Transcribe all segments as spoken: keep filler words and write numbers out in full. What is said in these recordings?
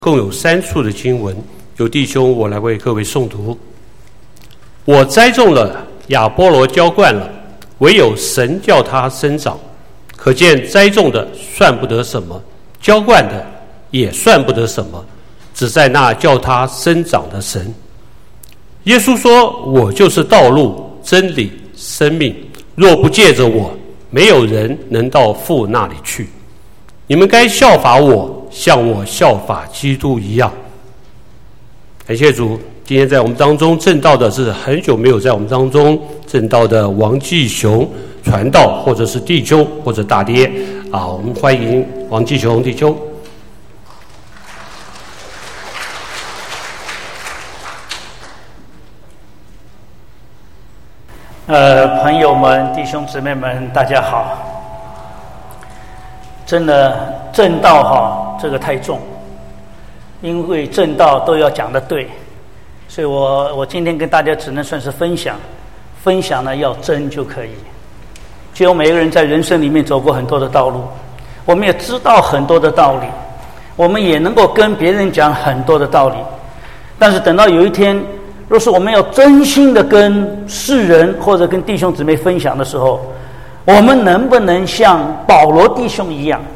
共有三处的经文，有弟兄我来为各位诵读。我栽种了，亚波罗浇灌了，唯有神叫它生长。可见栽种的算不得什么，浇灌的也算不得什么，只在那叫它生长的神。耶稣说：我就是道路、真理、生命，若不借着我，没有人能到父那里去。你们该效法我，像我效法基督一样。感谢主，今天在我们当中证道的是很久没有在我们当中证道的王继雄传道，或者是弟兄，或者大爹啊，我们欢迎王继雄弟兄。 呃，朋友们、弟兄姊妹们，大家好。真的正道哈，这个太重，因为正道都要讲得对，所以我我今天跟大家只能算是分享，分享呢要真就可以。只有每一个人在人生里面走过很多的道路，我们也知道很多的道理，我们也能够跟别人讲很多的道理，但是等到有一天，若是我们要真心的跟世人或者跟弟兄姊妹分享的时候，我们能不能像保罗弟兄一样，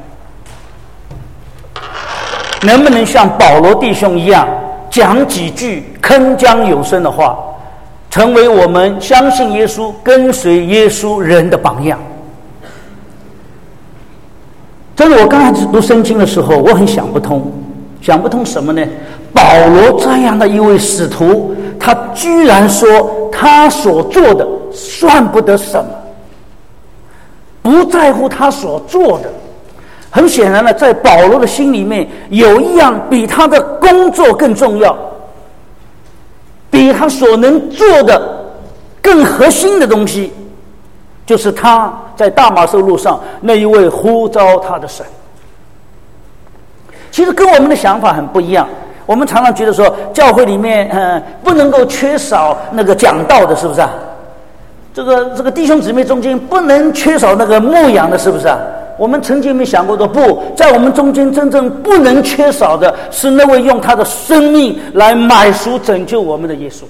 能不能像保罗弟兄一样讲几句铿锵有声的话，成为我们相信耶稣、跟随耶稣人的榜样？真的，我刚开始读圣经的时候，我很想不通，想不通什么呢？保罗这样的一位使徒，他居然说他所做的算不得什么，不在乎他所做的。很显然呢，在保罗的心里面有一样比他的工作更重要，比他所能做的更核心的东西，就是他在大马色路上那一位呼召他的神。其实跟我们的想法很不一样，我们常常觉得说教会里面呃不能够缺少那个讲道的，是不是啊？这个这个弟兄姊妹中间不能缺少那个牧养的，是不是啊？我们曾经没想过的，不在我们中间真正不能缺少的是那位用他的生命来买赎拯救我们的耶稣。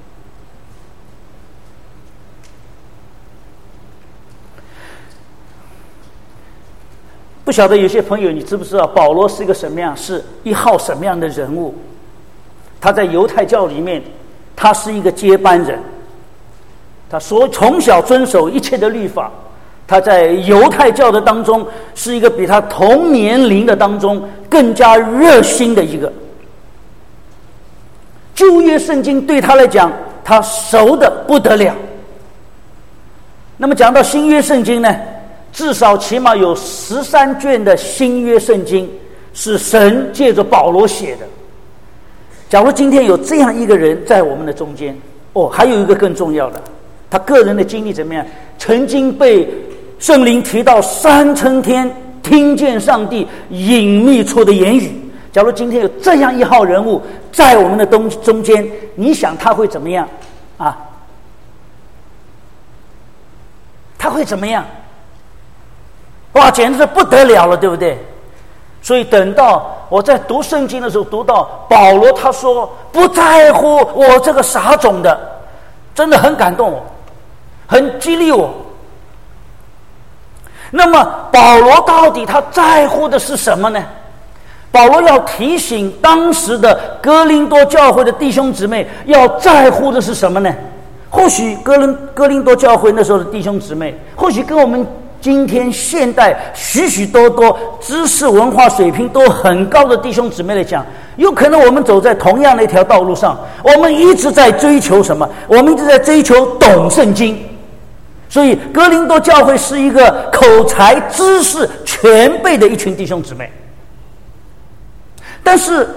不晓得有些朋友你知不知道保罗是一个什么样，是一号什么样的人物？他在犹太教里面，他是一个接班人，他所从小遵守一切的律法，他在犹太教的当中是一个比他同年龄的当中更加热心的一个。旧约圣经对他来讲，他熟的不得了。那么讲到新约圣经呢，至少起码有十三卷的新约圣经是神借着保罗写的。假如今天有这样一个人在我们的中间，哦，还有一个更重要的，他个人的经历怎么样？曾经被圣灵提到三层天，听见上帝隐秘处的言语。假如今天有这样一号人物在我们的中中间，你想他会怎么样啊？他会怎么样？哇，简直是不得了了，对不对？所以等到我在读圣经的时候，读到保罗他说不在乎我这个撒种的，真的很感动我，很激励我。那么保罗到底他在乎的是什么呢？保罗要提醒当时的哥林多教会的弟兄姊妹要在乎的是什么呢？或许哥林哥林多教会那时候的弟兄姊妹，或许跟我们今天现代许许多多知识文化水平都很高的弟兄姊妹来讲，有可能我们走在同样的一条道路上，我们一直在追求什么？我们一直在追求懂圣经。所以哥林多教会是一个口才知识全备的一群弟兄姊妹。但是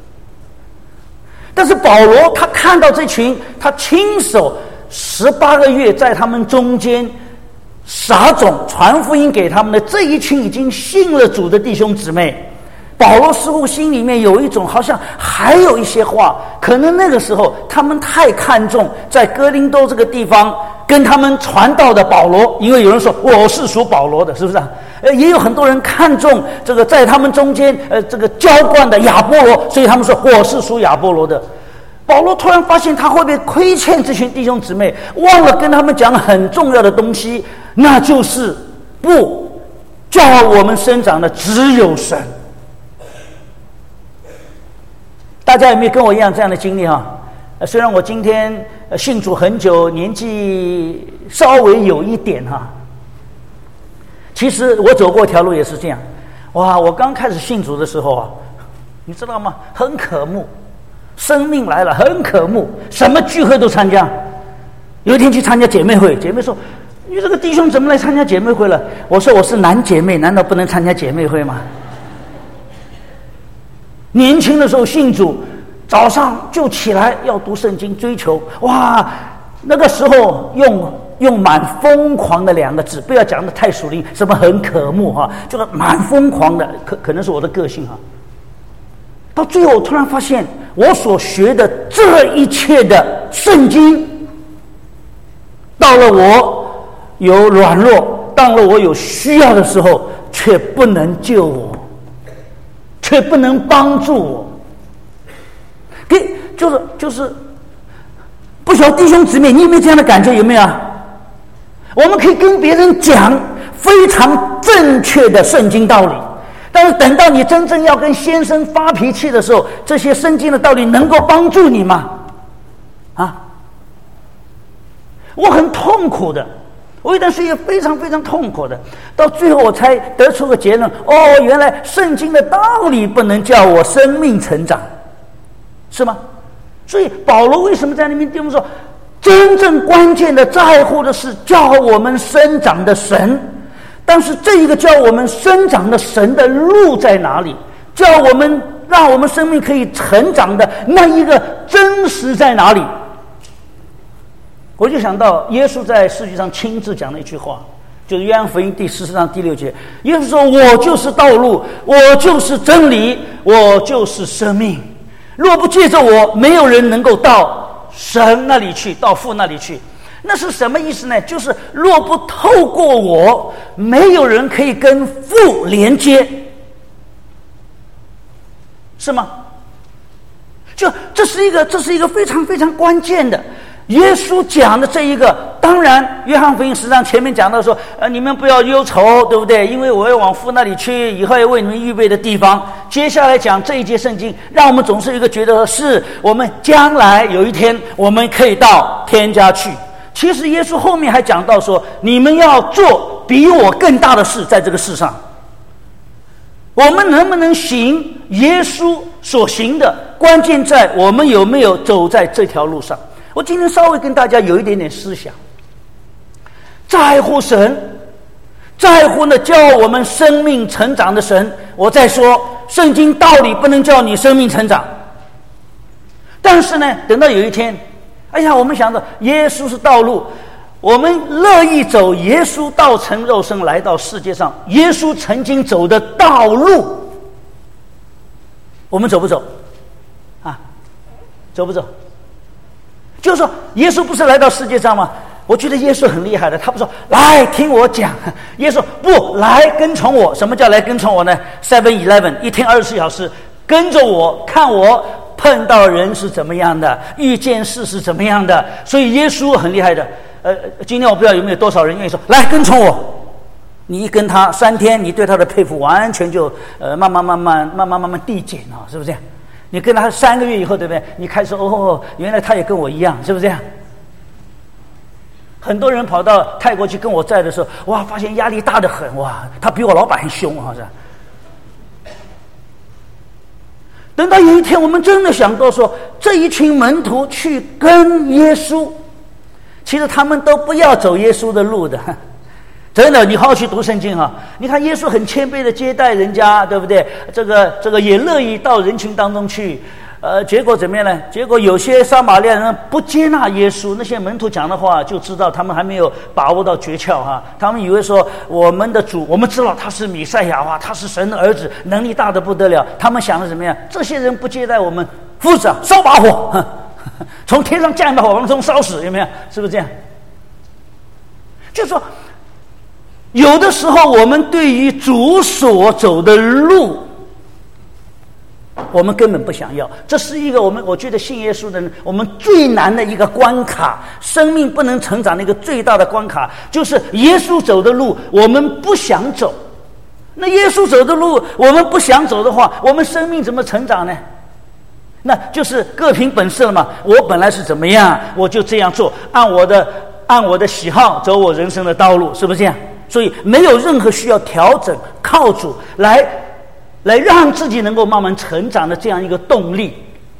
但是保罗他看到这群他亲手十八个月在他们中间撒种传福音给他们的这一群已经信了主的弟兄姊妹，保罗似乎心里面有一种好像还有一些话，可能那个时候他们太看重在哥林多这个地方跟他们传道的保罗，因为有人说我是属保罗的，是不是啊？呃，也有很多人看重这个在他们中间呃这个浇灌的亚波罗，所以他们说我是属亚波罗的。保罗突然发现他会不会亏欠这群弟兄姊妹，忘了跟他们讲很重要的东西，那就是不叫我们生长的只有神。大家有没有跟我一样这样的经历哈？呃，虽然我今天呃信主很久，年纪稍微有一点哈，其实我走过一条路也是这样。哇，我刚开始信主的时候啊，你知道吗？很渴慕。生命来了，很渴慕，什么聚会都参加。有一天去参加姐妹会，姐妹说：“你这个弟兄怎么来参加姐妹会了？”我说：“我是男姐妹，难道不能参加姐妹会吗？”年轻的时候信主，早上就起来要读圣经，追求。哇，那个时候用用蛮疯狂的两个字，不要讲的太属灵，什么很渴慕哈，就是蛮疯狂的，可可能是我的个性哈。到最后，我突然发现，我所学的这一切的圣经，到了我有软弱，到了我有需要的时候，却不能救我，却不能帮助我。给就是就是，不晓得弟兄姊妹，你有没有这样的感觉？有没有啊？我们可以跟别人讲非常正确的圣经道理。但是等到你真正要跟先生发脾气的时候，这些圣经的道理能够帮助你吗？啊，我很痛苦的，我有一段时间非常非常痛苦的，到最后我才得出个结论：哦，原来圣经的道理不能叫我生命成长，是吗？所以保罗为什么在那边对我们说，真正关键的在乎的是叫我们生长的神。但是这一个叫我们生长的神的路在哪里？叫我们让我们生命可以成长的那一个真实在哪里？我就想到耶稣在世界上亲自讲的一句话，就是约翰福音第十四章第六节，耶稣说：“我就是道路，我就是真理，我就是生命。若不借着我，没有人能够到神那里去，到父那里去。”那是什么意思呢？就是若不透过我，没有人可以跟父连接，是吗？就这是一个，这是一个非常非常关键的。耶稣讲的这一个，当然，约翰福音十章前面讲到说，呃，你们不要忧愁，对不对？因为我要往父那里去，以后要为你们预备的地方。接下来讲这一节圣经，让我们总是有一个觉得是我们将来有一天我们可以到天家去。其实耶稣后面还讲到说，你们要做比我更大的事，在这个世上。我们能不能行耶稣所行的，关键在我们有没有走在这条路上。我今天稍微跟大家有一点点思想，在乎神，在乎呢叫我们生命成长的神。我再说，圣经道理不能叫你生命成长，但是呢，等到有一天，哎呀，我们想到耶稣是道路，我们乐意走耶稣道成肉身来到世界上，耶稣曾经走的道路，我们走不走？啊，走不走？就是说，耶稣不是来到世界上吗？我觉得耶稣很厉害的，他不说来听我讲，耶稣不来跟从我。什么叫来跟从我呢 ？Seven Eleven 一天二十四小时跟着我，看我碰到人是怎么样的，遇见事是怎么样的。所以耶稣很厉害的。呃，今天我不知道有没有多少人愿意说来跟从我。你一跟他三天，你对他的佩服完全就呃慢慢慢慢慢慢慢慢递减啊，是不是这样？你跟他三个月以后，对不对？你开始哦，原来他也跟我一样，是不是这样？很多人跑到泰国去跟我在的时候，哇，发现压力大得很，哇，他比我老板还凶，好像。等到有一天，我们真的想到说，这一群门徒去跟耶稣，其实他们都不要走耶稣的路的。真的，你好好去读圣经哈、啊。你看耶稣很谦卑的接待人家，对不对？这个这个也乐意到人群当中去。呃，结果怎么样呢？结果有些撒玛利亚人不接纳耶稣，那些门徒讲的话就知道他们还没有把握到诀窍哈。他们以为说我们的主，我们知道他是弥赛亚，哇，他是神的儿子，能力大得不得了。他们想的怎么样？这些人不接待我们，夫子啊，烧把火，从天上降一把火，把他们烧死，有没有？是不是这样？ 就是说，有的时候我们对于主所走的路，我们根本不想要。这是一个我们我觉得信耶稣的人，我们最难的一个关卡，生命不能成长的一个最大的关卡，就是耶稣走的路我们不想走。那耶稣走的路我们不想走的话，我们生命怎么成长呢？那就是各凭本事了嘛。我本来是怎么样，我就这样做，按我的按我的喜好走我人生的道路，是不是这样？所以没有任何需要调整，靠主来来让自己能够慢慢成长的这样一个动力。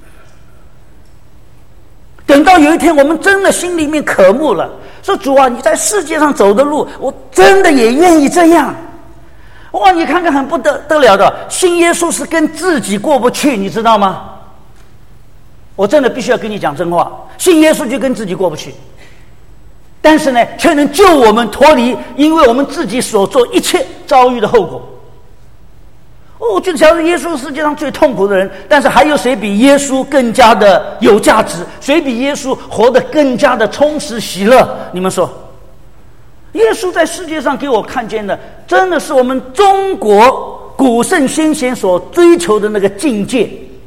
等到有一天我们真的心里面渴慕了，说主啊，你在世界上走的路我真的也愿意这样。哇，你看看很不得得了的，信耶稣是跟自己过不去，你知道吗？我真的必须要跟你讲真话，信耶稣就跟自己过不去，但是呢却能救我们脱离因为我们自己所做一切遭遇的后果。哦，就假如耶稣是世界上最痛苦的人，但是还有谁比耶稣更加的有价值？谁比耶稣活得更加的充实喜乐？你们说，耶稣在世界上给我看见的，真的是我们中国古圣先贤所追求的那个境界。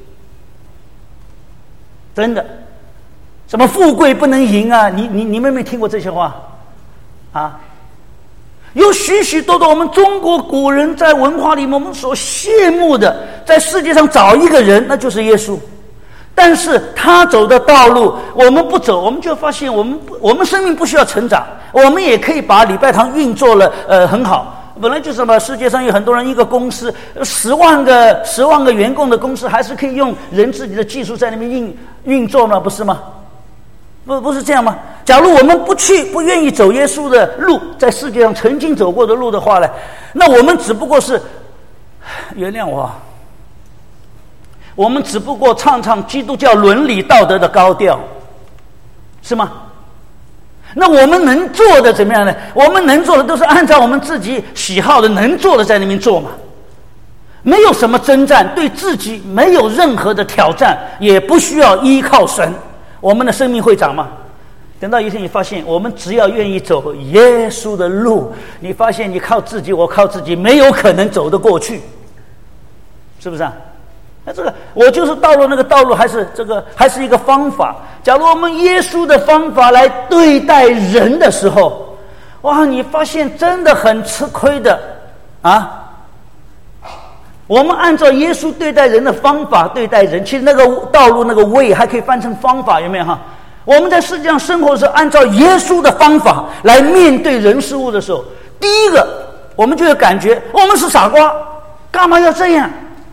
真的，什么富贵不能淫啊？你你你们有没有听过这些话啊？有许许多多我们中国古人在文化里面我们所羡慕的，在世界上找一个人，那就是耶稣。但是他走的道路我们不走，我们就发现我们我们生命不需要成长，我们也可以把礼拜堂运作了呃很好。本来就是什么，世界上有很多人，一个公司十万个十万个员工的公司，还是可以用人自己的技术在那边运运作吗？不是吗？不不是这样吗？假如我们不去，不愿意走耶稣的路，在世界上曾经走过的路的话呢，那我们只不过是，原谅我，我们只不过唱唱基督教伦理道德的高调，是吗？那我们能做的怎么样呢？我们能做的都是按照我们自己喜好的能做的在那边做嘛，没有什么征战，对自己没有任何的挑战，也不需要依靠神，我们的生命会长吗？等到有一天你发现我们只要愿意走耶稣的路，你发现你靠自己我靠自己没有可能走得过去，是不是啊？那这个我就是道路，那个道路还是这个还是一个方法。假如我们耶稣的方法来对待人的时候，哇，你发现真的很吃亏的啊！我们按照耶稣对待人的方法对待人，其实那个道路那个way还可以翻成方法，有没有哈？我们在世界上生活的时候，按照耶稣的方法来面对人事物的时候，第一个我们就有感觉我们是傻瓜，干嘛要这样？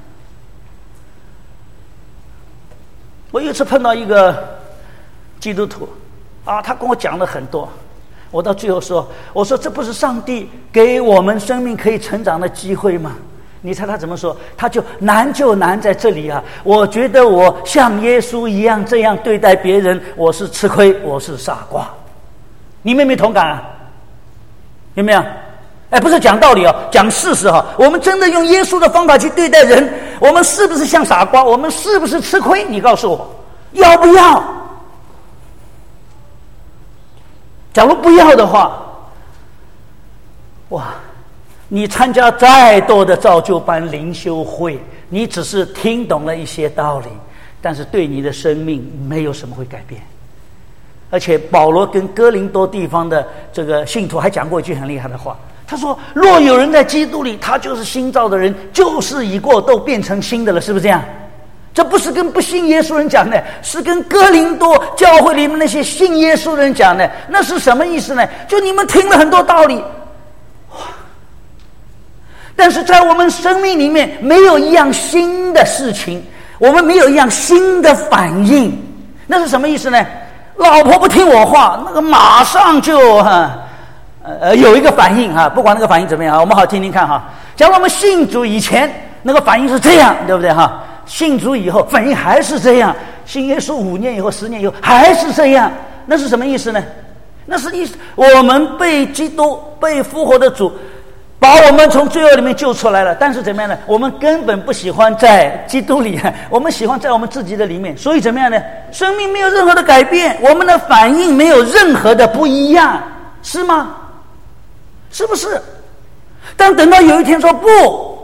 我有一次碰到一个基督徒啊，他跟我讲了很多，我到最后说，我说这不是上帝给我们生命可以成长的机会吗？你猜他怎么说？他就难就难在这里啊！我觉得我像耶稣一样这样对待别人，我是吃亏，我是傻瓜。你们有没有同感啊？有没有？哎，不是讲道理哦，讲事实哈。我们真的用耶稣的方法去对待人，我们是不是像傻瓜？我们是不是吃亏？你告诉我，要不要？假如不要的话，哇，你参加再多的造就班灵修会，你只是听懂了一些道理，但是对你的生命没有什么会改变。而且保罗跟哥林多地方的这个信徒还讲过一句很厉害的话，他说，若有人在基督里，他就是新造的人，旧事已过，都变成新的了，是不是这样？这不是跟不信耶稣人讲的，是跟哥林多教会里面那些信耶稣的人讲的。那是什么意思呢？就你们听了很多道理，但是在我们生命里面没有一样新的事情，我们没有一样新的反应。那是什么意思呢？老婆不听我话，那个马上就哈呃有一个反应哈，不管那个反应怎么样，我们好听听看哈。假如我们信主以前那个反应是这样，对不对哈？信主以后反应还是这样，信耶稣五年以后、十年以后还是这样，那是什么意思呢？那是意思我们被基督、被复活的主把我们从罪恶里面救出来了，但是怎么样呢？我们根本不喜欢在基督里，我们喜欢在我们自己的里面，所以怎么样呢？生命没有任何的改变，我们的反应没有任何的不一样，是吗？ 是不是？但等到有一天说不，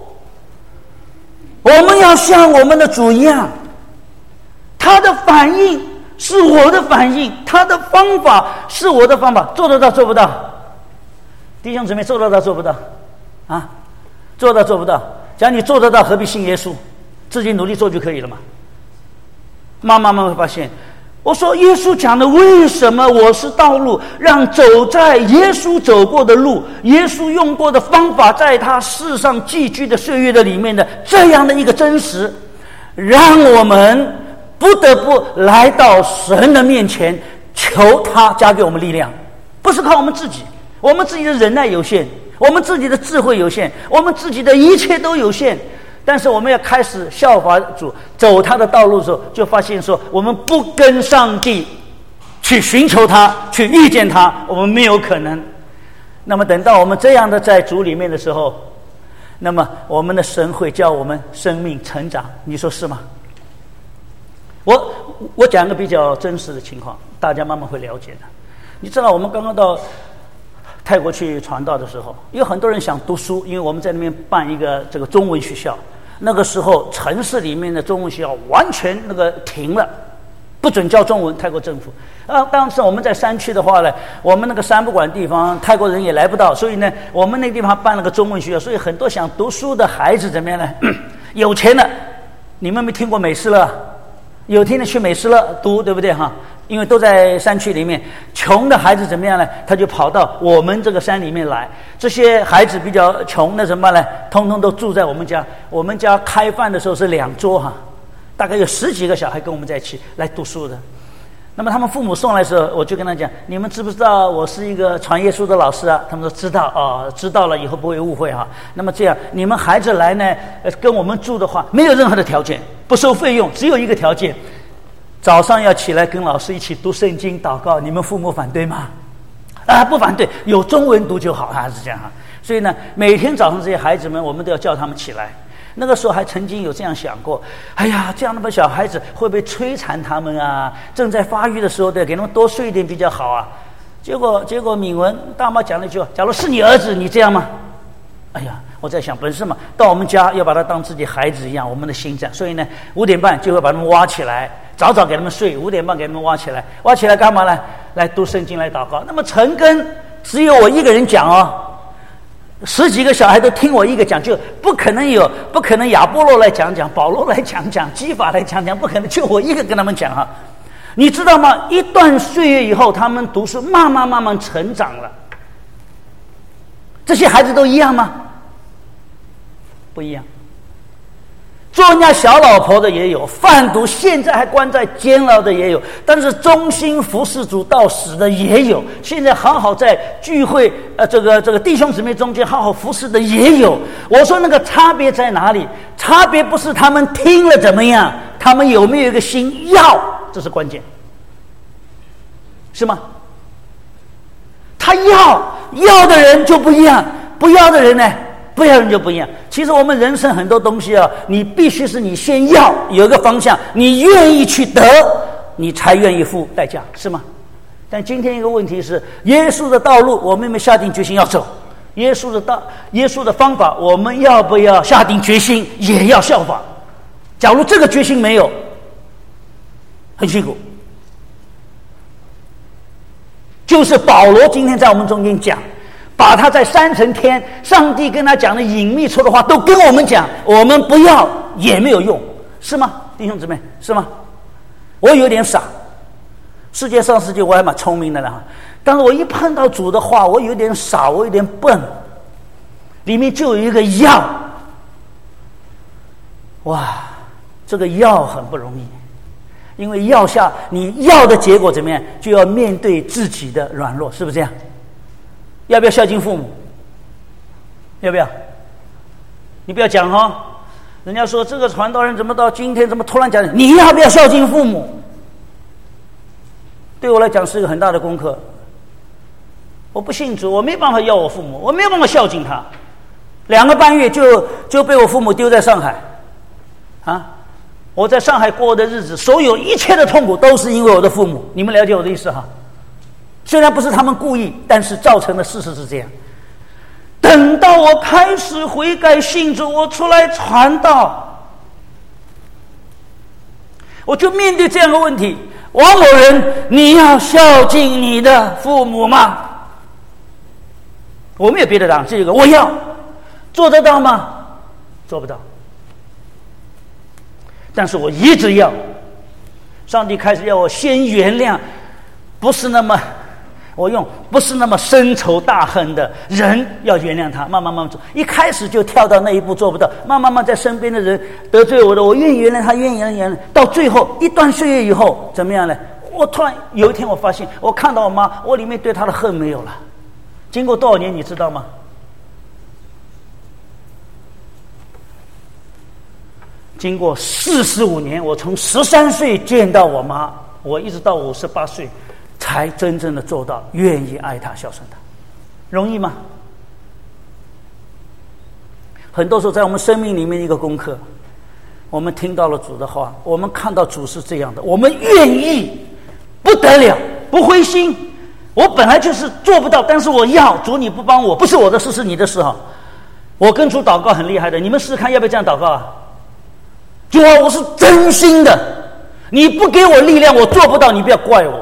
我们要像我们的主一样，他的反应是我的反应，他的方法是我的方法，做得到做不到？弟兄姊妹，做得到做不到？啊，做得到做不到？假如你做得到，何必信耶稣？自己努力做就可以了嘛。慢慢慢慢会发现，我说耶稣讲的为什么我是道路，让走在耶稣走过的路，耶稣用过的方法，在他世上寄居的岁月的里面的这样的一个真实，让我们不得不来到神的面前，求他加给我们力量，不是靠我们自己，我们自己的忍耐有限，我们自己的智慧有限，我们自己的一切都有限。但是我们要开始效法主，走他的道路的时候，就发现说，我们不跟上帝去寻求他，去遇见他，我们没有可能。那么等到我们这样的在主里面的时候，那么我们的神会叫我们生命成长，你说是吗？我我讲一个比较真实的情况，大家慢慢会了解的。你知道我们刚刚到泰国去传道的时候，有很多人想读书，因为我们在那边办一个这个中文学校。那个时候城市里面的中文学校完全那个停了，不准教中文，泰国政府。啊，当时我们在山区的话呢，我们那个山不管地方，泰国人也来不到，所以呢，我们那个地方办了个中文学校，所以很多想读书的孩子怎么样呢？有钱的，你们没听过美斯乐？有天的去美斯乐读，对不对哈？因为都在山区里面，穷的孩子怎么样呢？他就跑到我们这个山里面来。这些孩子比较穷，那怎么办呢？通通都住在我们家。我们家开饭的时候是两桌哈，大概有十几个小孩跟我们在一起来读书的。那么他们父母送来的时候，我就跟他讲：你们知不知道我是一个传耶稣的老师啊？他们说知道哦，知道了以后不会误会哈。那么这样，你们孩子来呢，跟我们住的话，没有任何的条件，不收费用，只有一个条件。早上要起来跟老师一起读圣经祷告，你们父母反对吗？啊，不反对，有中文读就好，还是这样哈。所以呢，每天早上这些孩子们，我们都要叫他们起来。那个时候还曾经有这样想过，哎呀，这样那么小孩子会不会摧残他们啊？正在发育的时候，对，给他们多睡一点比较好啊。结果，结果敏文大妈讲了一句话：假如是你儿子，你这样吗？哎呀，我在想，本身嘛，到我们家要把他当自己孩子一样，我们的心这样。所以呢，五点半就会把他们挖起来。早早给他们睡，五点半给他们挖起来，挖起来干嘛呢？来读圣经，来祷告。那么陈根只有我一个人讲哦，十几个小孩都听我一个讲，就不可能有，不可能亚波罗来讲讲，保罗来讲讲，基法来讲讲，不可能，就我一个跟他们讲哈。你知道吗？一段岁月以后，他们读书慢慢慢慢成长了。这些孩子都一样吗？不一样。做人家小老婆的也有，贩毒现在还关在监牢的也有，但是忠心服侍主到死的也有，现在好好在聚会呃这个这个弟兄姊妹中间好好服侍的也有。我说那个差别在哪里？差别不是他们听了怎么样，他们有没有一个心要，这是关键，是吗？他要要的人就不一样，不要的人呢？不要人就不一样。其实我们人生很多东西啊，你必须是你先要有一个方向，你愿意去得，你才愿意付代价，是吗？但今天一个问题是，耶稣的道路我们有没有下定决心要走？耶稣的道，耶稣的方法，我们要不要下定决心也要效法？假如这个决心没有，很辛苦。就是保罗今天在我们中间讲，把他在三层天上帝跟他讲的隐秘处的话都跟我们讲，我们不要也没有用，是吗？弟兄姊妹，是吗？我有点傻，世界上世界我还蛮聪明的了，但是我一碰到主的话，我有点傻，我有点笨，里面就有一个要，哇，这个要很不容易，因为要下你要的结果怎么样，就要面对自己的软弱，是不是这样？要不要孝敬父母？要不要？你不要讲哦，人家说这个传道人怎么到今天怎么突然讲你要不要孝敬父母？对我来讲是一个很大的功课。我不信主，我没办法要我父母，我没有办法孝敬他。两个半月就就被我父母丢在上海，啊！我在上海过的日子，所有一切的痛苦都是因为我的父母。你们了解我的意思哈？虽然不是他们故意，但是造成的事实是这样。 等到我开始悔改信主，我出来传道，我就面对这样的问题：王某人，你要孝敬你的父母吗？我没有别的答案，这个我要。做得到吗？做不到。但是我一直要。上帝开始要我先原谅，不是那么我用不是那么深仇大恨的人，要原谅他，慢慢慢慢做。一开始就跳到那一步做不到，慢慢慢在身边的人得罪我的，我愿意原谅他，愿意原谅。到最后一段岁月以后，怎么样呢？我突然有一天我发现，我看到我妈，我里面对她的恨没有了。经过多少年，你知道吗？经过四十五年，我从十三岁见到我妈，我一直到五十八岁，才真正的做到愿意爱她、孝顺她。容易吗？很多时候，在我们生命里面一个功课，我们听到了主的话，我们看到主是这样的，我们愿意，不得了，不灰心。我本来就是做不到，但是我要主，你不帮我，不是我的事，是你的事哈。我跟主祷告很厉害的，你们试试看，要不要这样祷告啊？主啊，我是真心的，你不给我力量，我做不到，你不要怪我。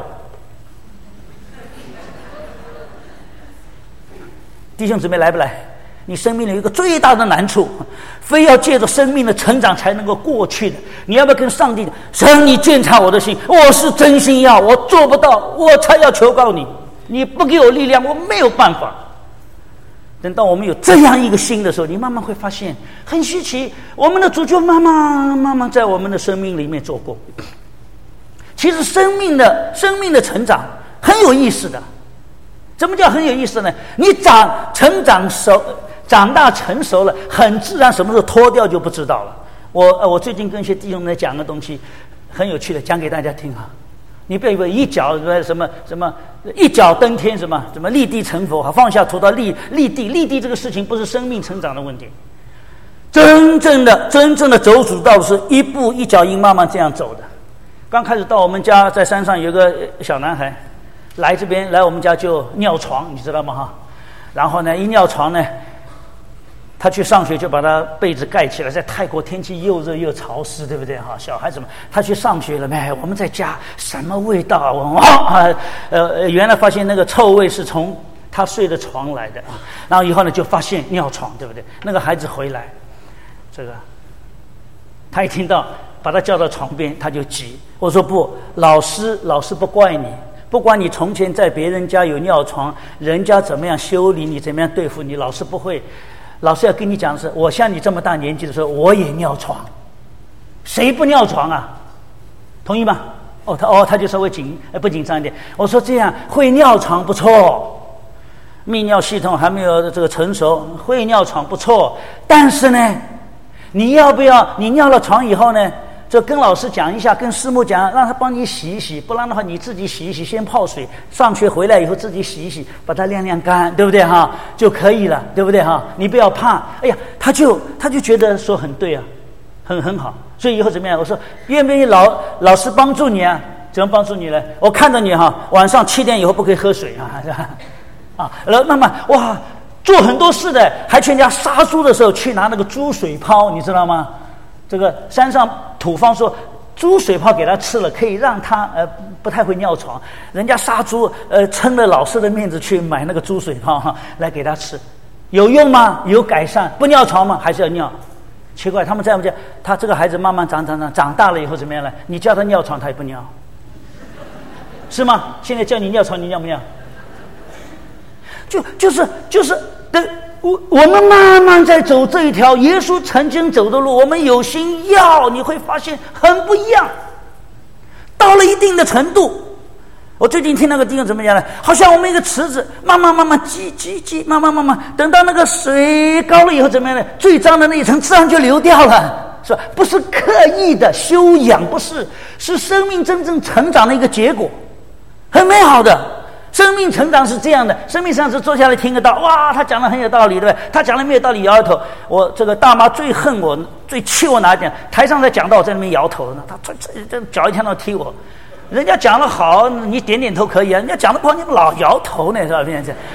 弟兄姊妹，来不来？你生命里有一个最大的难处，非要借着生命的成长才能够过去的。你要不要跟上帝讲：神，你鉴察我的心，我是真心要，我做不到，我才要求告你。你不给我力量，我没有办法。等到我们有这样一个心的时候，你慢慢会发现很稀奇，我们的主就慢慢慢慢在我们的生命里面做过。其实生命的生命的成长很有意思的。怎么叫很有意思呢？你长成长熟长大成熟了，很自然什么时候脱掉就不知道了。我我最近跟一些弟兄们讲个东西很有趣的，讲给大家听啊。你不要以为一脚什么什么一脚登天，什么什么立地成佛，放下屠刀立立地立地，这个事情不是生命成长的问题。真正的真正的走主道是一步一脚印慢慢这样走的。刚开始到我们家，在山上有个小男孩来这边来我们家就尿床，你知道吗哈？然后呢一尿床呢，他去上学就把他被子盖起来，在泰国天气又热又潮湿，对不对哈？小孩子们，他去上学了没？我们在家什么味道啊？我啊，呃，原来发现那个臭味是从他睡的床来的啊。然后以后呢，就发现尿床，对不对？那个孩子回来，这个他一听到，把他叫到床边，他就急。我说不，老师，老师不怪你。不管你从前在别人家有尿床，人家怎么样修理你，怎么样对付你，老师不会。老师要跟你讲的是，我像你这么大年纪的时候，我也尿床，谁不尿床啊？同意吗？哦，他哦，他就稍微紧，呃，不紧张一点。我说这样会尿床不错，泌尿系统还没有这个成熟，会尿床不错。但是呢，你要不要？你尿了床以后呢？就跟老师讲一下，跟师母讲，让他帮你洗一洗，不然的话你自己洗一洗，先泡水，上学回来以后自己洗一洗，把它晾晾干，对不对哈？就可以了，对不对哈？你不要怕。哎呀，他就他就觉得说很对啊，很很好。所以以后怎么样？我说愿不愿意老老师帮助你啊？怎么帮助你呢？我看着你哈，晚上七点以后不可以喝水啊，是吧？啊，然后慢慢哇，做很多事的，还全家杀猪的时候去拿那个猪水泡，你知道吗？这个山上土方说猪水泡给他吃了，可以让他呃不太会尿床。人家杀猪呃撑了老师的面子去买那个猪水泡哈来给他吃，有用吗？有改善？不尿床吗？还是要尿？奇怪，他们在我们家，他这个孩子慢慢长长长长大了以后怎么样呢？你叫他尿床他也不尿，是吗？现在叫你尿床你尿不尿？就就是就是的。我我们慢慢在走这一条耶稣曾经走的路，我们有心要，你会发现很不一样。到了一定的程度，我最近听那个弟兄怎么样呢？好像我们一个池子，慢慢慢慢积积积，慢慢慢慢，等到那个水高了以后怎么样呢？最脏的那一层自然就流掉了，是吧？不是刻意的修养，不是，是生命真正成长的一个结果，很美好的。生命成长是这样的，生命成长是坐下来听个道，哇，他讲的很有道理，对不对？他讲的没有道理，摇摇头。我这个大妈最恨我，最气我哪一点？台上在讲道，我在那边摇头呢，他这这这脚一天到踢我。人家讲的好，你点点头可以啊；人家讲的不好，你老摇头呢，是吧？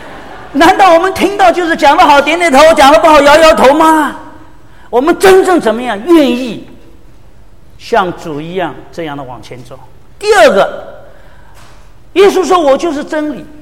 难道我们听到就是讲得好点点头，讲得不好摇摇头吗？我们真正怎么样愿意像主一样这样的往前走？第二个，耶稣说我就是真理。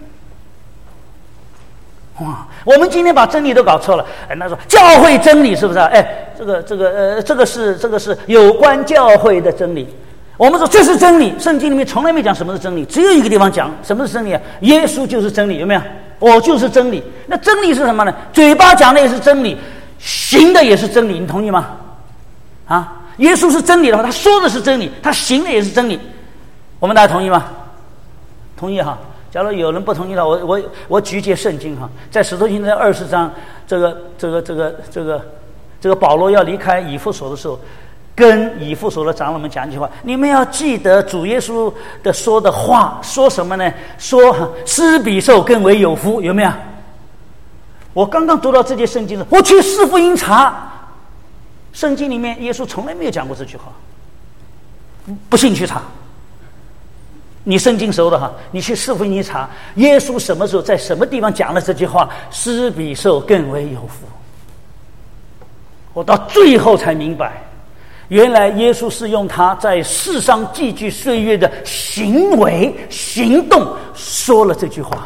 哇，我们今天把真理都搞错了。哎，那说教会真理是不是啊？哎，这个这个呃，这个是这个是有关教会的真理。我们说这是真理，圣经里面从来没讲什么是真理，只有一个地方讲什么是真理啊？耶稣就是真理，有没有？我就是真理。那真理是什么呢？嘴巴讲的也是真理，行的也是真理，你同意吗？啊，耶稣是真理的话，他说的是真理，他行的也是真理。我们大家同意吗？同意哈。假如有人不同意了，我我我举解圣经哈，在使徒行传二十章，这个这个这个这个这个保罗要离开以弗所的时候，跟以弗所的长老们讲一句话：你们要记得主耶稣的说的话，说什么呢？说施比受更为有福，有没有？我刚刚读到这节圣经的，我去四福音查，圣经里面耶稣从来没有讲过这句话，不信去查。你圣经熟的哈，你去四福音查，耶稣什么时候在什么地方讲了这句话？施比受更为有福。我到最后才明白，原来耶稣是用他在世上寄居岁月的行为行动说了这句话。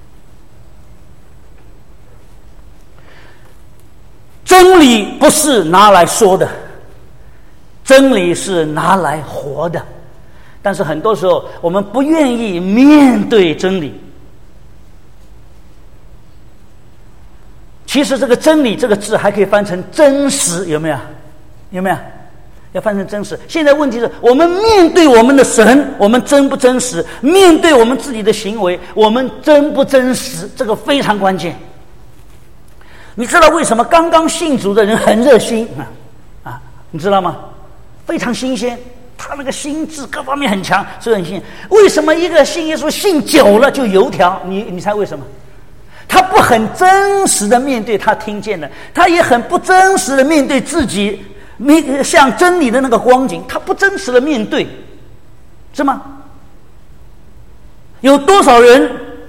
真理不是拿来说的，真理是拿来活的。但是很多时候我们不愿意面对真理。其实这个真理这个字还可以翻成真实，有没有？有没有？要翻成真实。现在问题是我们面对我们的神，我们真不真实？面对我们自己的行为，我们真不真实？这个非常关键。你知道为什么刚刚信主的人很热心啊？啊，你知道吗？非常新鲜。他那个心智各方面很强，所以很信。为什么一个信耶稣信久了就油条？你你猜为什么？他不很真实的面对他听见的，他也很不真实的面对自己面向真理的那个光景，他不真实的面对，是吗？有多少人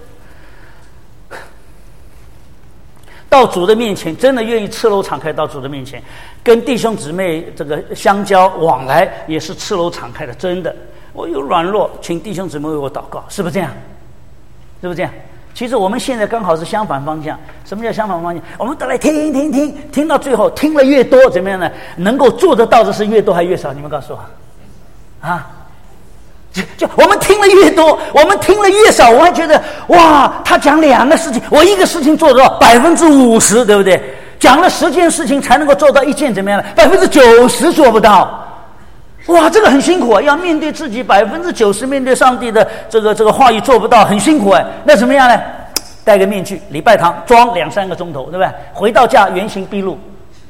到主的面前，真的愿意赤裸敞开到主的面前，跟弟兄姊妹这个相交往来也是赤裸敞开的，真的。我有软弱，请弟兄姊妹为我祷告，是不是这样？是不是这样？其实我们现在刚好是相反方向。什么叫相反方向？我们都来听听听，听到最后，听了越多怎么样呢？能够做得到的是越多还越少？你们告诉我，啊？就我们听了越多，我们听了越少，我还觉得哇，他讲两个事情，我一个事情做得到百分之五十，对不对？讲了十件事情才能够做到一件，怎么样呢？百分之九十做不到，哇，这个很辛苦啊！要面对自己百分之九十，面对上帝的这个这个话语做不到，很辛苦哎。那怎么样呢？戴个面具，礼拜堂装两三个钟头，对不对？回到家原形毕露。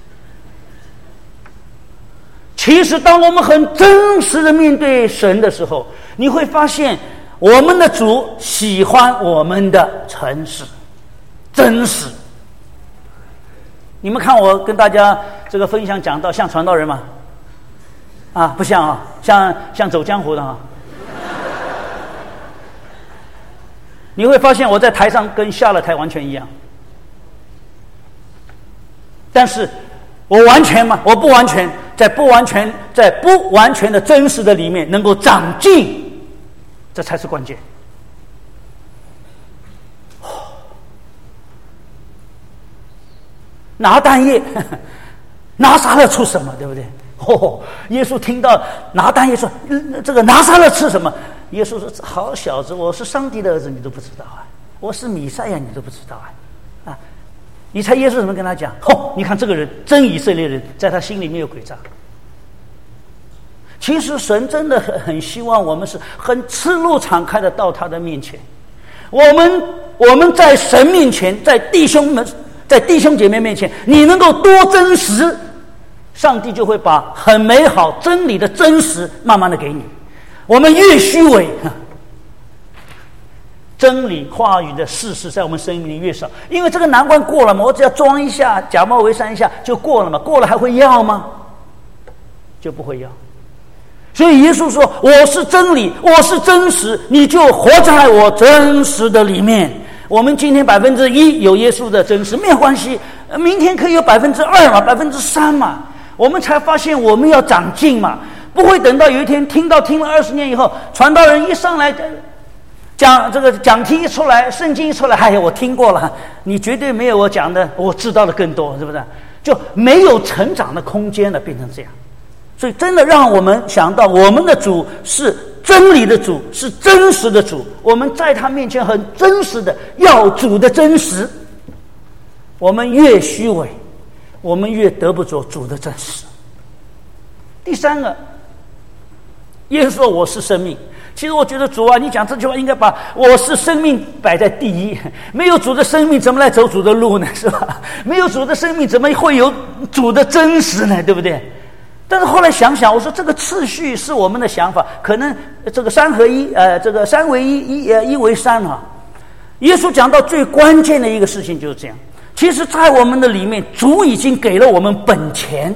其实当我们很真实的面对神的时候，你会发现我们的主喜欢我们的诚实真实。你们看我跟大家这个分享讲到像传道人吗？啊，不像啊，像像走江湖的啊。你会发现我在台上跟下了台完全一样，但是我完全吗？我不完全，在不完全，在不完全的真实的里面能够长进，这才是关键。拿但业，拿撒勒出什么？对不对？哦，耶稣听到拿但业说：“这个拿撒勒吃什么？”耶稣说：“好小子，我是上帝的儿子，你都不知道啊！我是弥赛亚，你都不知道啊！啊！你猜耶稣怎么跟他讲？哦，你看这个人真以色列人，在他心里没有诡诈。其实神真的很很希望我们是很赤露敞开的到他的面前。我们我们在神面前，在弟兄们。”在弟兄姐妹面前，你能够多真实，上帝就会把很美好真理的真实慢慢的给你。我们越虚伪，真理话语的事实在我们生命里越少。因为这个难关过了嘛，我只要装一下，假冒为善一下就过了嘛，过了还会要吗？就不会要。所以耶稣说：“我是真理，我是真实，你就活在我真实的里面。” 我们今天百分之一有耶稣的真实没有关系，明天可以有百分之二嘛，百分之三嘛，我们才发现我们要长进嘛，不会等到有一天听到听了二十年以后，传道人一上来讲这个讲题一出来，圣经一出来，哎呀，我听过了，你绝对没有我讲的，我知道的更多，是不是？就没有成长的空间了，变成这样。所以真的让我们想到，我们的主是真理的主，是真实的主，我们在他面前很真实的要主的真实。我们越虚伪，我们越得不着主的真实。第三个，耶稣说我是生命。其实我觉得主啊，你讲这句话应该把我是生命摆在第一，没有主的生命怎么来走主的路呢？是吧？没有主的生命怎么会有主的真实呢？对不对？但是后来想想，我说这个次序是我们的想法，可能这个三合一，呃，这个三为一，一呃一为三啊。耶稣讲到最关键的一个事情就是这样。其实，在我们的里面，主已经给了我们本钱。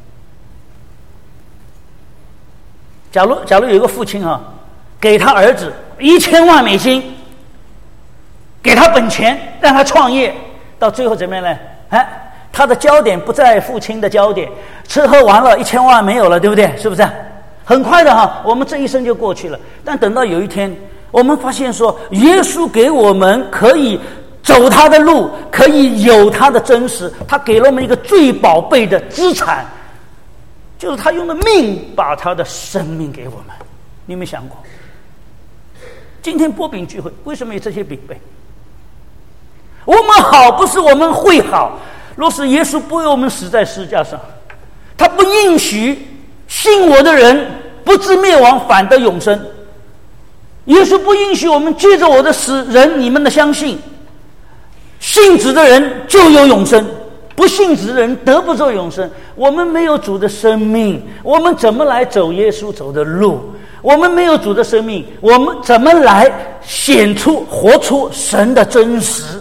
假如假如有一个父亲啊，给他儿子一千万美金，给他本钱，让他创业，到最后怎么样呢？哎。他的焦点不在父亲的焦点，吃喝玩乐一千万没有了，对不对？是不是？很快的哈，我们这一生就过去了。但等到有一天，我们发现说，耶稣给我们可以走他的路，可以有他的真实，他给了我们一个最宝贝的资产，就是他用的命把他的生命给我们。你有没有想过？今天波饼聚会为什么有这些饼杯？我们好不是我们会好。若是耶稣不为我们死在十字架上，他不应许信我的人不至灭亡，反得永生。耶稣不应许我们借着我的死，人你们的相信，信子的人就有永生，不信子的人得不着永生。我们没有主的生命，我们怎么来走耶稣走的路？我们没有主的生命，我们怎么来显出活出神的真实？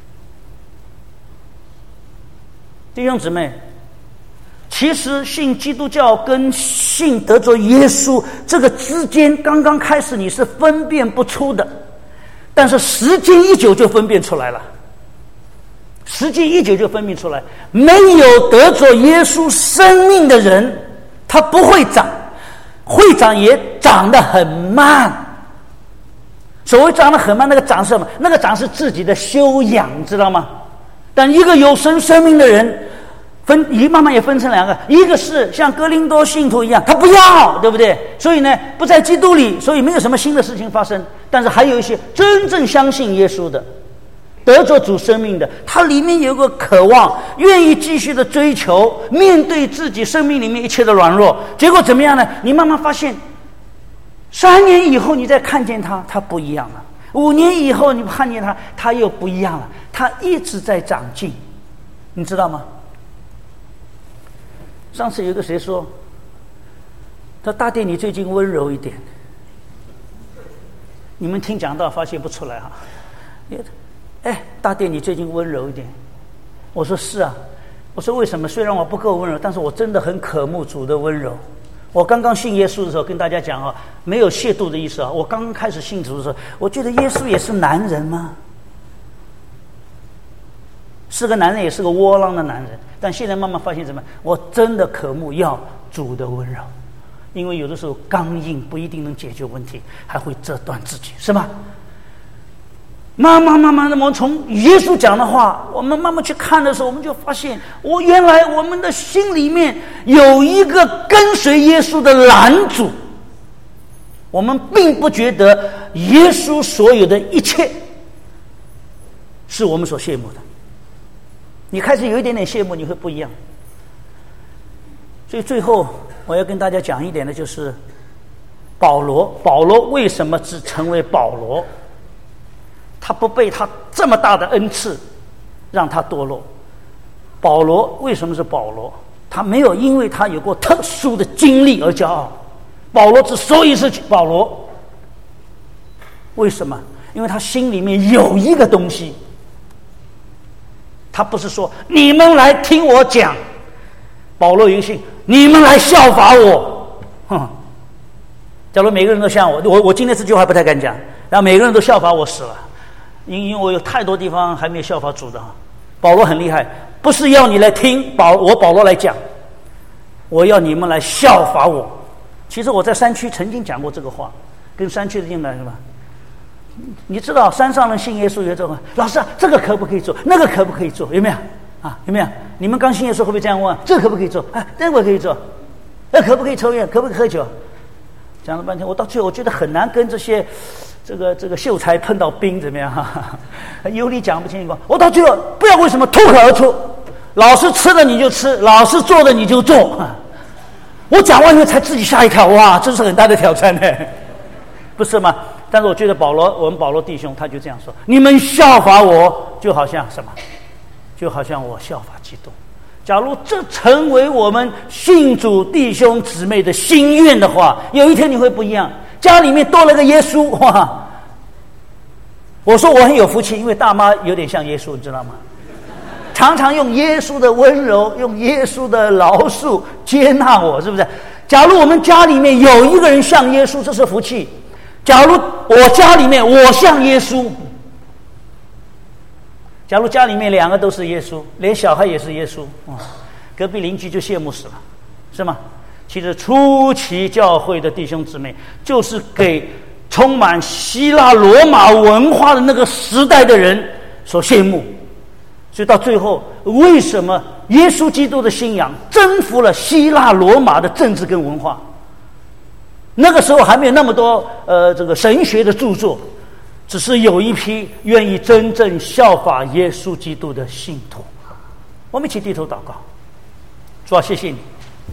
弟兄姊妹，其实信基督教跟信得着耶稣这个之间，刚刚开始你是分辨不出的，但是时间一久就分辨出来了。时间一久就分辨出来，没有得着耶稣生命的人，他不会长，会长也长得很慢。所谓长得很慢，那个长是什么？那个长是自己的修养，知道吗？但一个有神生命的人，分一慢慢也分成两个，一个是像哥林多信徒一样，他不要，对不对？所以呢，不在基督里，所以没有什么新的事情发生。但是还有一些真正相信耶稣的，得着主生命的，他里面有个渴望，愿意继续的追求，面对自己生命里面一切的软弱。结果怎么样呢？你慢慢发现，三年以后你再看见他，他不一样了。五年以后你看见他，他又不一样了。他一直在长进，你知道吗？上次有个谁说，他大弟你最近温柔一点。你们听讲道发现不出来哈？哎，大弟你最近温柔一点。我说是啊，我说为什么？虽然我不够温柔，但是我真的很渴慕主的温柔。我刚刚信耶稣的时候跟大家讲啊，没有亵渎的意思啊。我刚刚开始信主的时候，我觉得耶稣也是男人吗？是个男人，也是个窝囊的男人。但现在慢慢发现什么？我真的渴慕要主的温柔，因为有的时候刚硬不一定能解决问题，还会折断自己，是吧？慢慢慢慢的，我们从耶稣讲的话，我们慢慢去看的时候，我们就发现，我原来我们的心里面有一个跟随耶稣的拦阻。我们并不觉得耶稣所有的一切是我们所羡慕的。你开始有一点点羡慕，你会不一样。所以最后我要跟大家讲一点的就是保罗，保罗为什么只成为保罗？他不被他这么大的恩赐让他堕落。保罗为什么是保罗？他没有因为他有过特殊的经历而骄傲。保罗之所以是保罗，为什么？因为他心里面有一个东西，他不是说你们来听我讲，保罗有一个信，你们来效法我。哼，假如每个人都像我，我我今天这句话不太敢讲，然后每个人都效法我死了， 因因为我有太多地方还没有效法主的哈。保罗很厉害，不是要你来听保我保罗来讲，我要你们来效法我。其实我在山区曾经讲过这个话，跟山区的进来是吧？你知道山上人信耶稣有这种，老师啊，这个可不可以做？那个可不可以做？有没有啊？有没有？你们刚信耶稣会不会这样问？这个可不可以做？啊，那个可以做？那可不可以抽烟？可不可以喝酒？讲了半天，我到最后我觉得很难跟这些这个这个秀才碰到兵，怎么样？哈哈，有理讲不清楚。我到最后不要为什么脱口而出，老师吃的你就吃，老师做的你就做。我讲完以后才自己吓一跳，哇，这是很大的挑战呢，不是吗？但是我觉得保罗，我们保罗弟兄他就这样说：你们效法我，就好像什么？就好像我效法基督。假如这成为我们信主弟兄姊妹的心愿的话，有一天你会不一样。家里面多了个耶稣，哇！我说我很有福气，因为大妈有点像耶稣，你知道吗？常常用耶稣的温柔，用耶稣的饶恕接纳我，是不是？假如我们家里面有一个人像耶稣，这是福气。假如我家里面我像耶稣，假如家里面两个都是耶稣，连小孩也是耶稣，哇，隔壁邻居就羡慕死了，是吗？其实初期教会的弟兄姊妹，就是给充满希腊罗马文化的那个时代的人所羡慕。所以到最后，为什么耶稣基督的信仰征服了希腊罗马的政治跟文化？那个时候还没有那么多呃这个神学的著作，只是有一批愿意真正效法耶稣基督的信徒。我们一起低头祷告。主啊，谢谢你，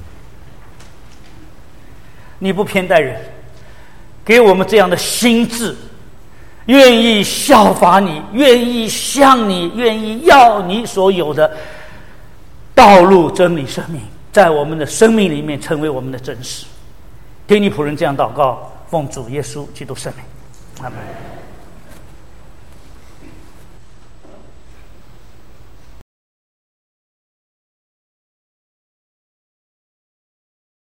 你不偏待人，给我们这样的心智，愿意效法你，愿意像你，愿意要你所有的道路、真理、生命，在我们的生命里面成为我们的真实。听你仆人这样祷告，奉主耶稣基督圣名，阿们。